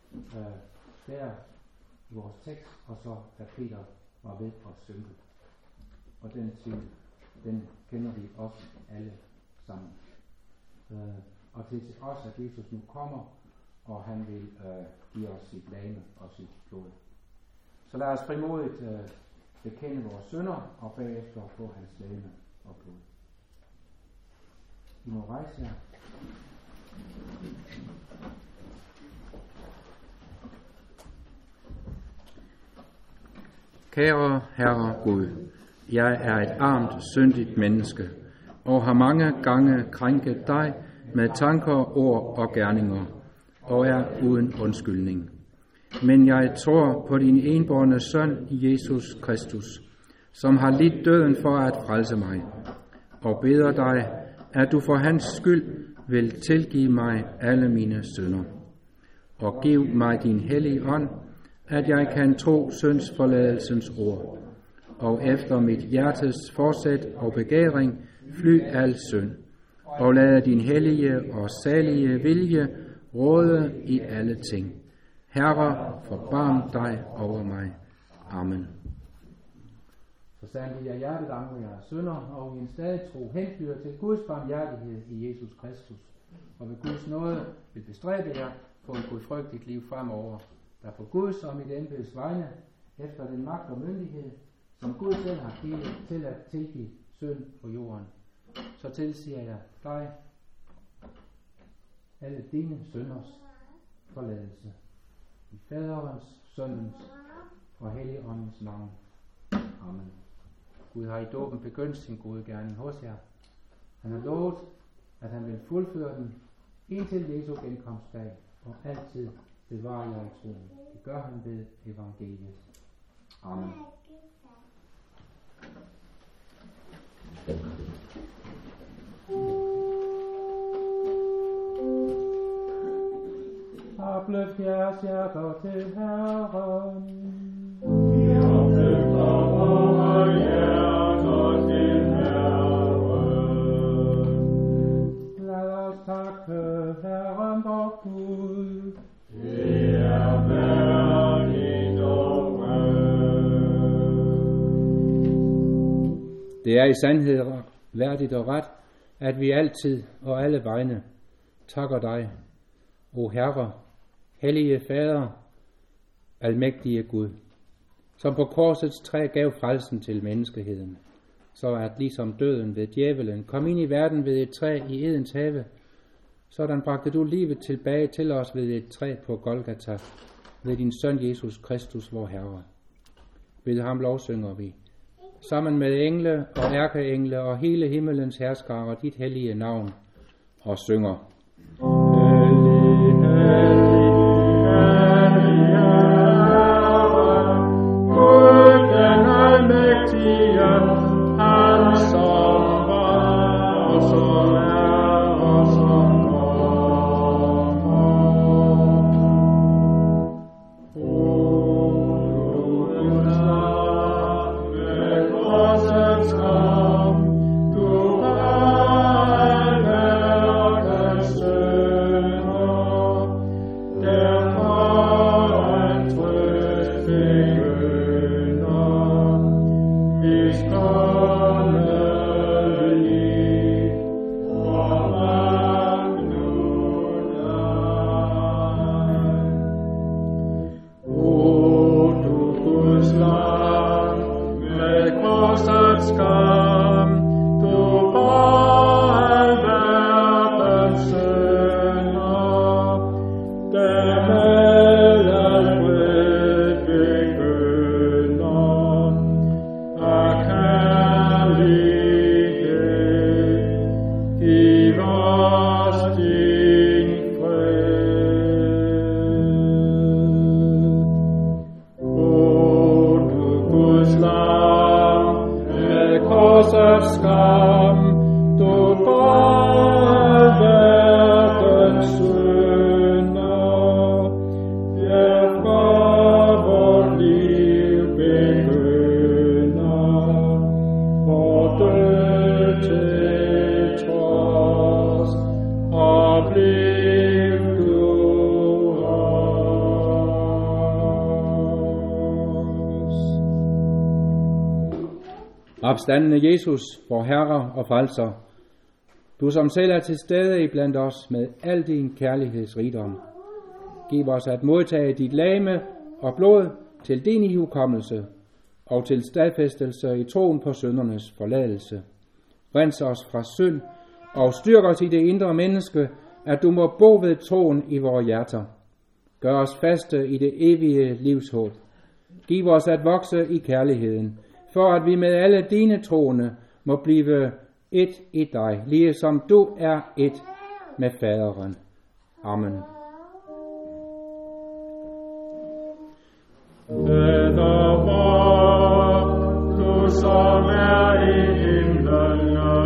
Der i vores tekst, og så da Peter var ved at synke. Og den tvivl, den kender vi også alle sammen. Og til os, at Jesus nu kommer, og han vil give os sit lame og sit blod. Så lad os frimodigt bekende vores synder, og bagefter få hans lame og blod. I må rejse jer. Kære Herre Gud, jeg er et armt, syndigt menneske, og har mange gange krænket dig med tanker, ord og gerninger, og er uden undskyldning. Men jeg tror på din enbårne søn, Jesus Kristus, som har lidt døden for at frelse mig, og beder dig, at du for hans skyld vil tilgive mig alle mine synder. Og giv mig din hellige ånd, at jeg kan tro syndsforladelsens ord, og efter mit hjertes forsæt og begæring fly al synd, og lade din hellige og salige vilje råde i alle ting. Herre, forbarm dig over mig. Amen.
Så sandelig jeg hjertet angrer jeg synder, og i en stadig tro henflyder til Guds barmhjertighed i Jesus Kristus. Og ved Guds nåde vil bestræbe jer på et gudfrygtigt liv fremover, der på Guds og mit embedes vegne, efter den magt og myndighed, som Gud selv har givet til at tilgive synd på jorden. Så tilsiger jeg dig alle dine synders forladelse. I Faderens, Søndens og Helligåndens navn. Amen. Gud har i dåben begyndt sin gode gerning hos jer. Han har lovet, at han vil fuldføre den indtil Jesu genkomstdag, og altid bevarer jeg i troen. Det gør han ved evangeliet. Amen. Opløft jeres hjerter til Herren.
Vi opløfter vore hjerter til Herren.
Lad os takke Herren vor Gud.
Det er værdigt og
Det er i sandhed værdigt og ret, at vi altid og alle vegne takker dig, o Herre, hellige Fader, almægtige Gud, som på korsets træ gav frelsen til menneskeheden, så at ligesom døden ved djævelen kom ind i verden ved et træ i Edens have, sådan bragte du livet tilbage til os ved et træ på Golgata, ved din søn Jesus Kristus, vor Herre. Ved ham lovsynger vi, sammen med engle og ærkeengle og hele himmelens herskare, dit hellige navn, og synger. Opstandende Jesus, vor Herre og Frelser, du som selv er til stede iblandt os med al din kærlighedsrigdom, giv os at modtage dit legeme og blod til din ihukommelse og til stadfæstelse i troen på syndernes forladelse. Rens os fra synd og styrk os i det indre menneske, at du må bo ved troen i vores hjerter. Gør os faste i det evige livshåb.
Giv os at vokse i kærligheden, for at vi med alle dine troende må blive et i dig, lige som du er et med faderen. Amen.
Fader vor, du som er i himlene,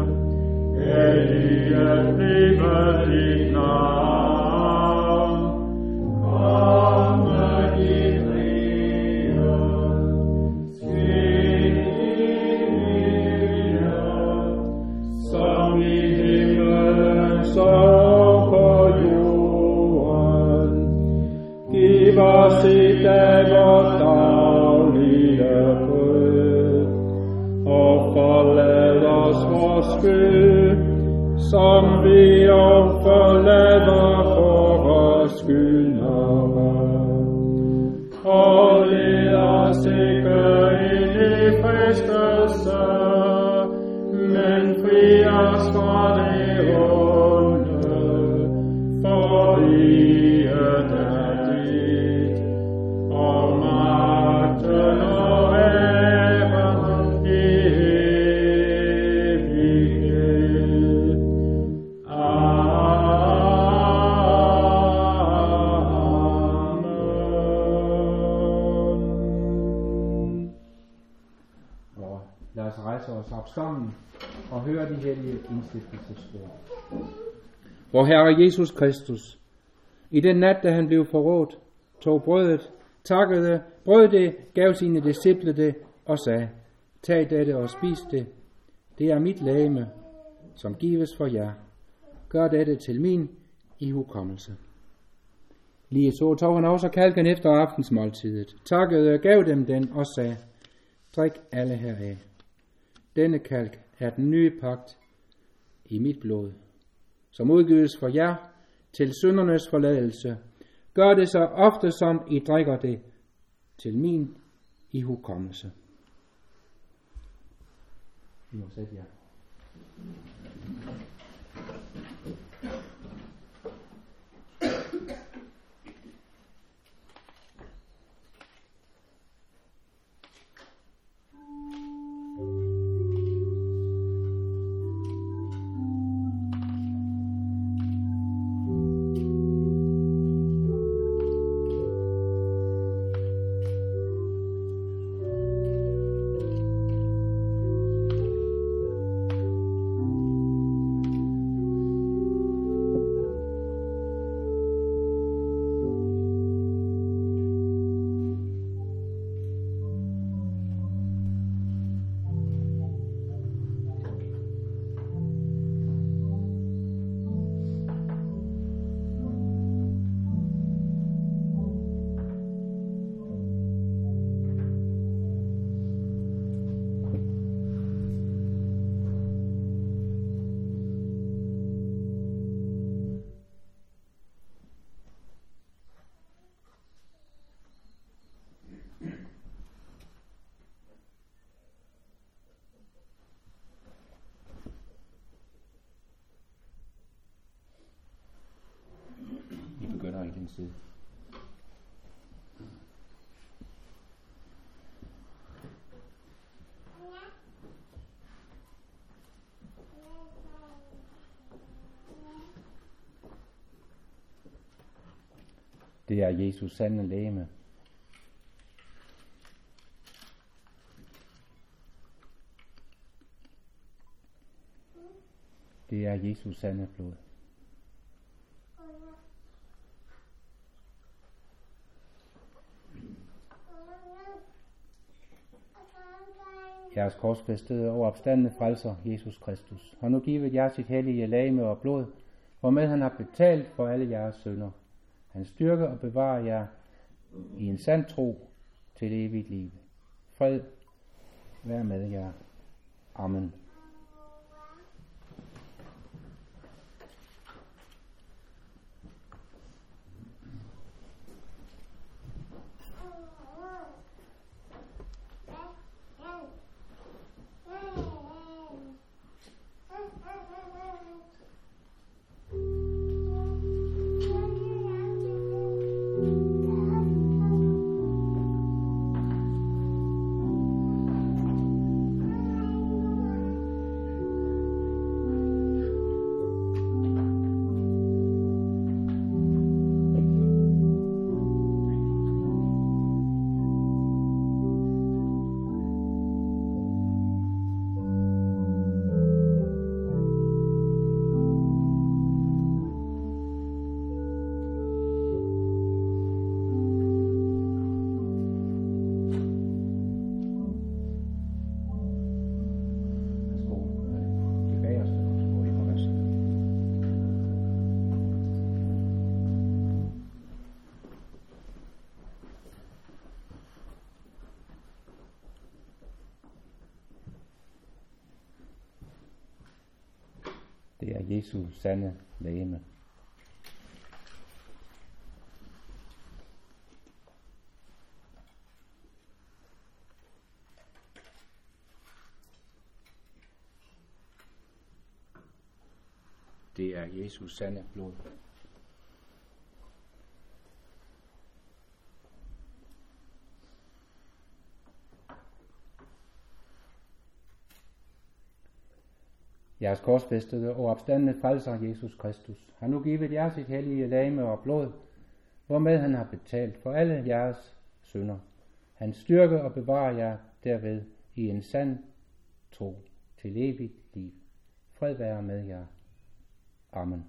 helliget blive dit navn. Komme dit rige, ske din vilje, som i himlen så på jorden. Giv os i dag vort daglige brød, og forlad os vores skyld, som vi og forlader vores skyldnere. Og led os ikke ind i fristelse, men fri os fra det onde, for riget er dit, og magten og æren i evighed. Amen.
Og lad os rejse os op sammen og høre de hellige indstiftelsesord. Vor Herre Jesus Kristus, i den nat, da han blev forrådt, tog brødet, takkede, brød det, gav sine disciple det og sagde, tag dette og spis det. Det er mit legeme, som gives for jer. Gør dette til min ihukommelse. Lige så tog han også kalken efter aftensmåltidet, takkede, gav dem den og sagde, drik alle heraf. Denne kalk er den nye pagt i mit blod, som udgives for jer til syndernes forladelse. Gør det så ofte, som I drikker det, til min ihukommelse. I må sætte jer. I den side. Det er Jesus sande legeme. Det er Jesus sande blod. Jeres korsfæstede og opstandne frelser, Jesus Kristus, har nu givet jer sit hellige legeme og blod, hvormed han har betalt for alle jeres synder. Han styrker og bevarer jer i en sand tro til evigt liv. Fred være med jer. Amen. Det er Jesu sande legeme. Det er Jesu sande blod. Jeres korsfæstede og opstandende frelser Jesus Kristus har nu givet jer sit hellige legeme og blod, hvormed han har betalt for alle jeres synder. Han styrker og bevarer jer derved i en sand tro til evigt liv. Fred være med jer. Amen.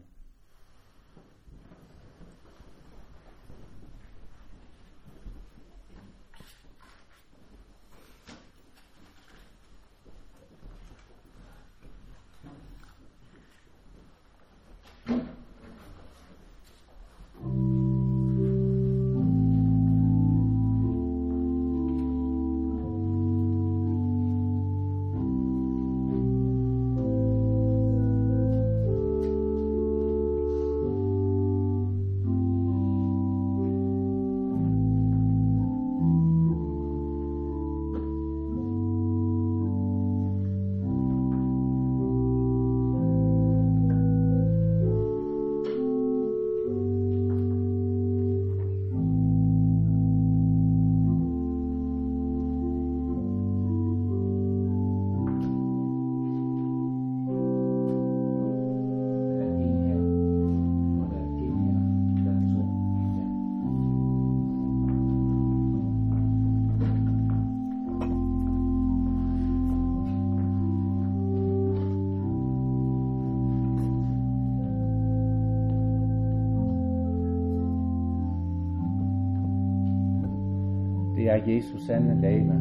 Det er Jesus sande legeme.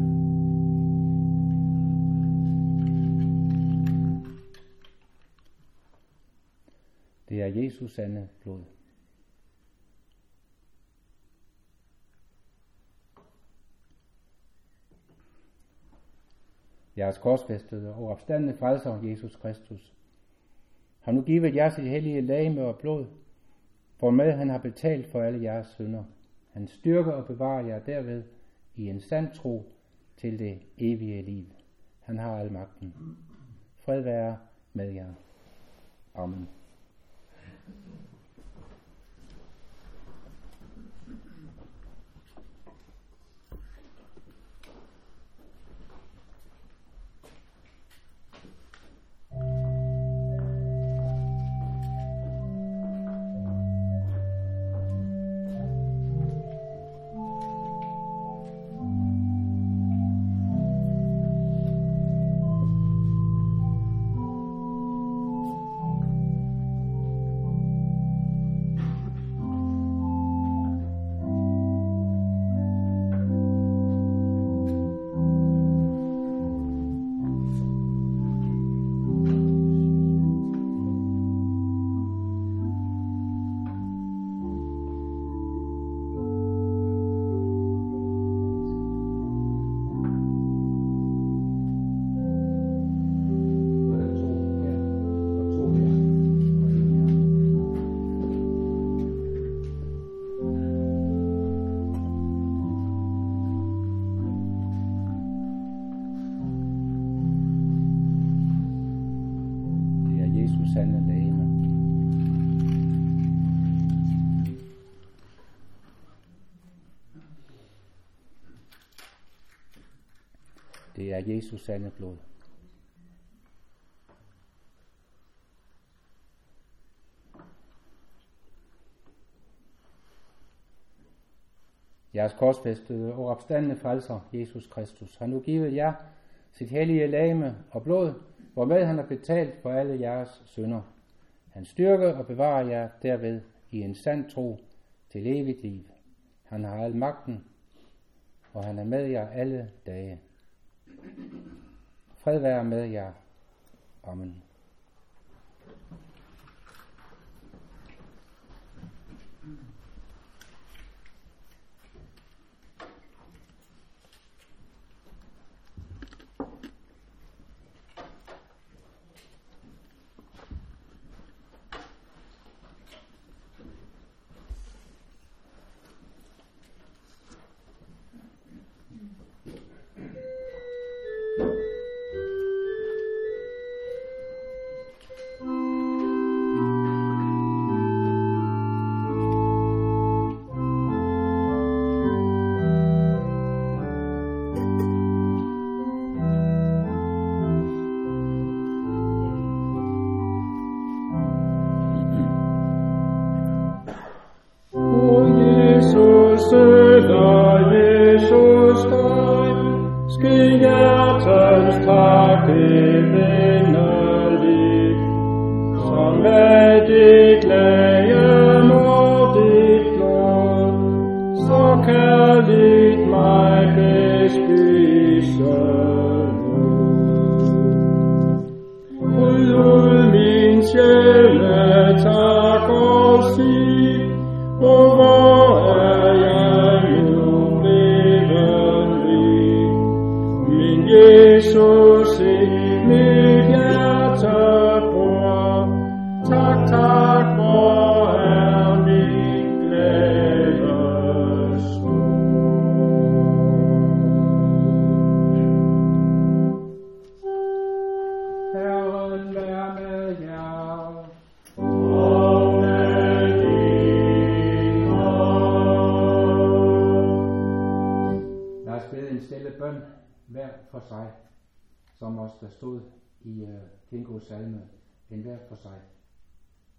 Det er Jesus sande blod. Jeres korsfæstede og opstandende frelser Jesus Kristus har nu givet jer sit hellige legeme og blod, hvormed han har betalt for alle jeres synder. Han styrker og bevarer jer derved i en sand tro til det evige liv. Han har al magten. Fred være med jer. Amen. Sande legeme. Det er Jesus sande blod. Jeres korsfæstede og opstandende frelser Jesus Kristus har nu givet jer sit hellige legeme og blod, hvormed han har betalt for alle jeres synder. Han styrker og bevarer jer derved i en sand tro til evigt liv. Han har al magten, og han er med jer alle dage. Fred være med jer. Amen.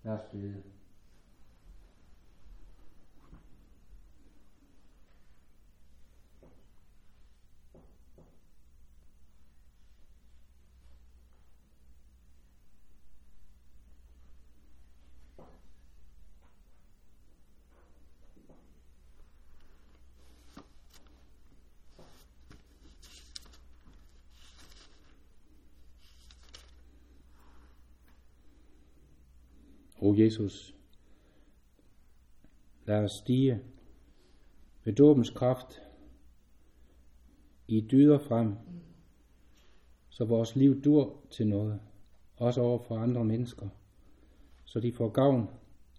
Lad os bede.
O Jesus, lad os stige ved dåbens kraft i dyder frem, så vores liv dur til noget, også over for andre mennesker, så de får gavn.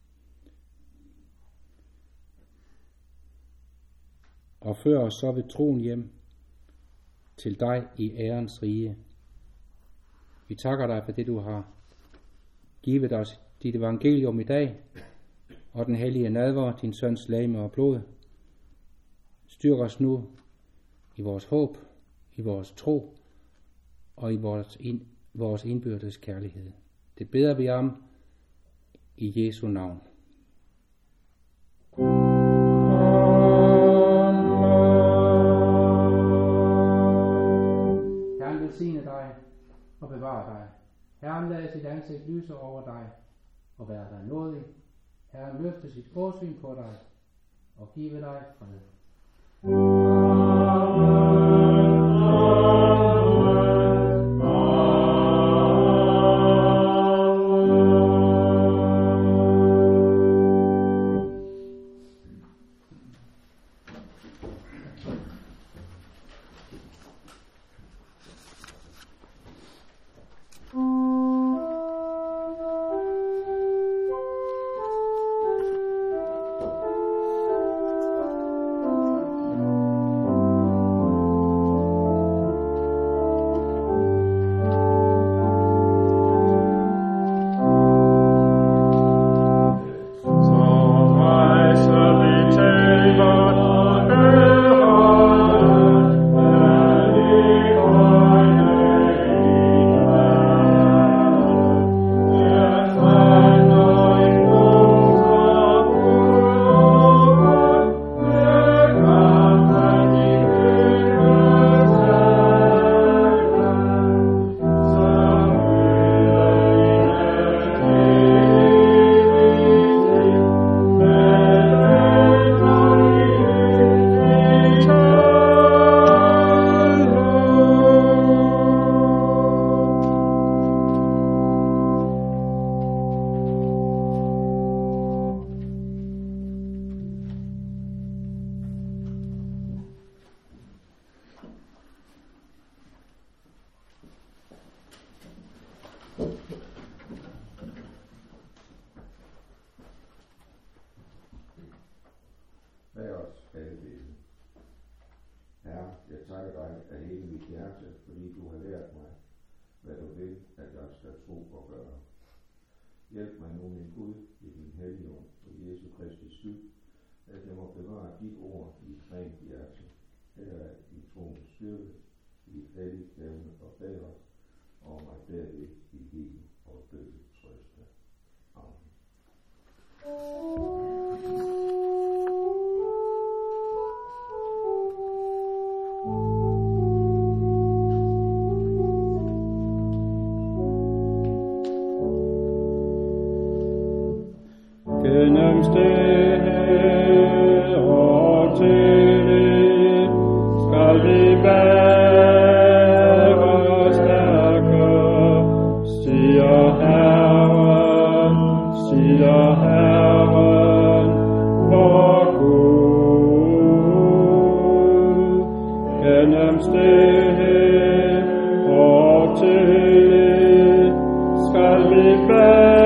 Og før os så ved troen hjem til dig i ærens rige. Vi takker dig for det, du har givet os dit evangelium i dag, og den hellige nadver, din søns legeme og blod. Styrk os nu i vores håb, i vores tro og i vores indbyrdes kærlighed. Det beder vi om i Jesu navn.
Herren velsigne dig og bevare dig. Herren lade sit ansigt lyse over dig og være dig nådig. Herren løfte sit åsyn på dig og give dig fred.
Lad os alle bede. Herre, jeg takker dig af hele mit hjerte, fordi du har lært mig, hvad du vil, at jeg skal tro og gøre. Hjælp mig nu, min Gud, i din hellige ånd, for Jesu Kristi skyld, at jeg må bevare dit ord i et rent hjerte, her i troens styrke, i et helligt evne og bære, og mig derved i liv og død trøste. Amen.
Gennem stille og tillid skal vi være stærke, siger Herren, vor Gud. Gennem stille og tillid skal vi være